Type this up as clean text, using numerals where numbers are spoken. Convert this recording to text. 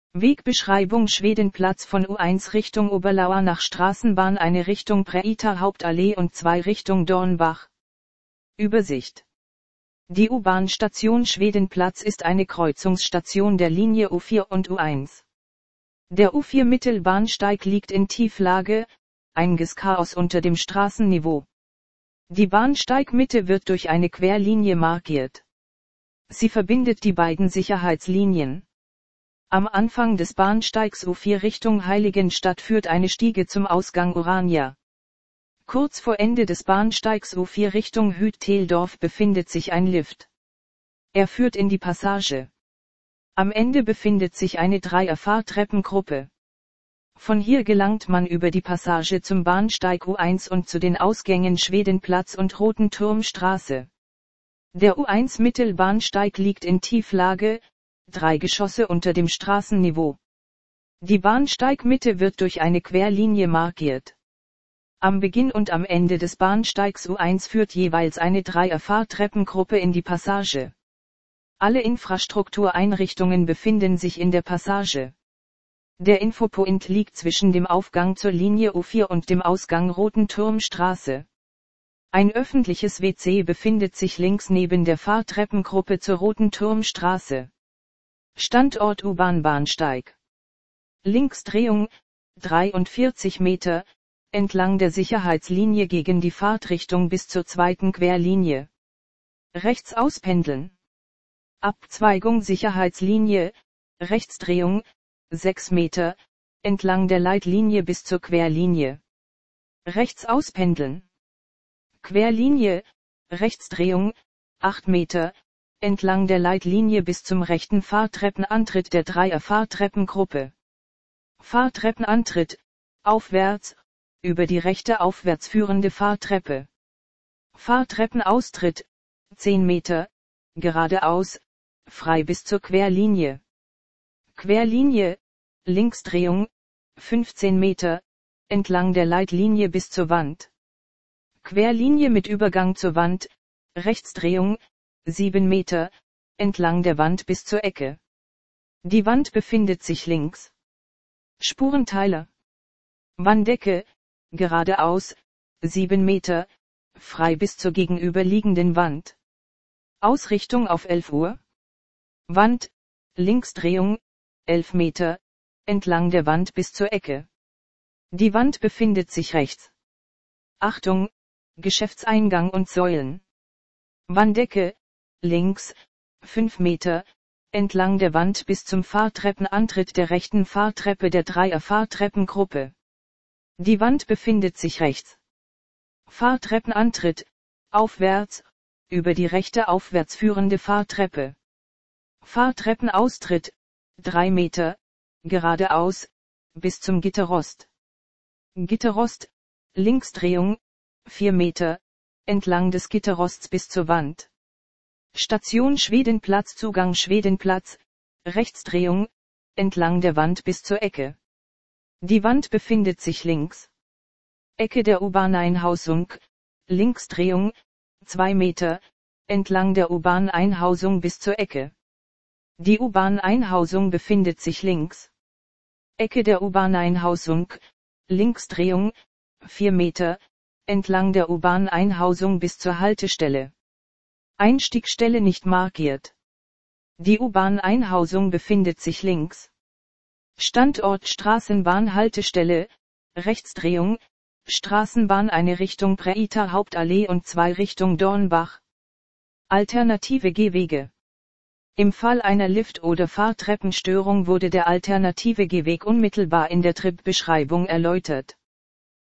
Wegbeschreibung Schwedenplatz von U1 Richtung Oberlauer nach Straßenbahn, eine Richtung Präiter Hauptallee und 2 Richtung Dornbach. Übersicht. Die U-Bahn-Station Schwedenplatz ist eine Kreuzungsstation der Linie U4 und U1. Der U4-Mittelbahnsteig liegt in Tieflage, Eingangschaos unter dem Straßenniveau. Die Bahnsteigmitte wird durch eine Querlinie markiert. Sie verbindet die beiden Sicherheitslinien. Am Anfang des Bahnsteigs U4 Richtung Heiligenstadt führt eine Stiege zum Ausgang Urania. Kurz vor Ende des Bahnsteigs U4 Richtung Hüt-Teldorf befindet sich ein Lift. Er führt in die Passage. Am Ende befindet sich eine Dreier-Fahrtreppengruppe. Von hier gelangt man über die Passage zum Bahnsteig U1 und zu den Ausgängen Schwedenplatz und Rotenturmstraße. Der U1-Mittelbahnsteig liegt in Tieflage, 3 Geschosse unter dem Straßenniveau. Die Bahnsteigmitte wird durch eine Querlinie markiert. Am Beginn und am Ende des Bahnsteigs U1 führt jeweils eine Dreier-Fahrtreppengruppe in die Passage. Alle Infrastruktureinrichtungen befinden sich in der Passage. Der Infopoint liegt zwischen dem Aufgang zur Linie U4 und dem Ausgang Rotenturmstraße. Ein öffentliches WC befindet sich links neben der Fahrtreppengruppe zur Rotenturmstraße. Standort U-Bahn-Bahnsteig. Linksdrehung, 43 Meter, entlang der Sicherheitslinie gegen die Fahrtrichtung bis zur zweiten Querlinie. Rechts auspendeln. Abzweigung Sicherheitslinie, Rechtsdrehung, 6 Meter, entlang der Leitlinie bis zur Querlinie. Rechts auspendeln. Querlinie, Rechtsdrehung, 8 Meter, entlang der Leitlinie bis zum rechten Fahrtreppenantritt der Dreier-Fahrtreppengruppe. Fahrtreppenantritt, aufwärts, über die rechte aufwärts führende Fahrtreppe. Fahrtreppenaustritt, 10 Meter, geradeaus, frei bis zur Querlinie. Querlinie, Linksdrehung, 15 Meter, entlang der Leitlinie bis zur Wand. Querlinie mit Übergang zur Wand, Rechtsdrehung, 7 Meter, entlang der Wand bis zur Ecke. Die Wand befindet sich links. Spurenteiler. Wanddecke, geradeaus, 7 Meter, frei bis zur gegenüberliegenden Wand. Ausrichtung auf 11 Uhr. Wand, Linksdrehung, 11 Meter, entlang der Wand bis zur Ecke. Die Wand befindet sich rechts. Achtung, Geschäftseingang und Säulen. Wanddecke, links, 5 Meter, entlang der Wand bis zum Fahrtreppenantritt der rechten Fahrtreppe der Dreier-Fahrtreppengruppe. Die Wand befindet sich rechts. Fahrtreppenantritt, aufwärts, über die rechte aufwärts führende Fahrtreppe. Fahrtreppenaustritt, 3 Meter, geradeaus, bis zum Gitterrost. Gitterrost, Linksdrehung, 4 Meter, entlang des Gitterrosts bis zur Wand. Station Schwedenplatz, Zugang Schwedenplatz, Rechtsdrehung, entlang der Wand bis zur Ecke. Die Wand befindet sich links. Ecke der U-Bahn-Einhausung, Linksdrehung, 2 Meter, entlang der U-Bahn-Einhausung bis zur Ecke. Die U-Bahn-Einhausung befindet sich links. Ecke der U-Bahn-Einhausung, Linksdrehung, 4 Meter, entlang der U-Bahn-Einhausung bis zur Haltestelle. Einstiegstelle nicht markiert. Die U-Bahn-Einhausung befindet sich links. Standort Straßenbahnhaltestelle, Rechtsdrehung, Straßenbahn eine Richtung Präiter Hauptallee und 2 Richtung Dornbach. Alternative Gehwege. Im Fall einer Lift- oder Fahrtreppenstörung wurde der alternative Gehweg unmittelbar in der Tripbeschreibung erläutert.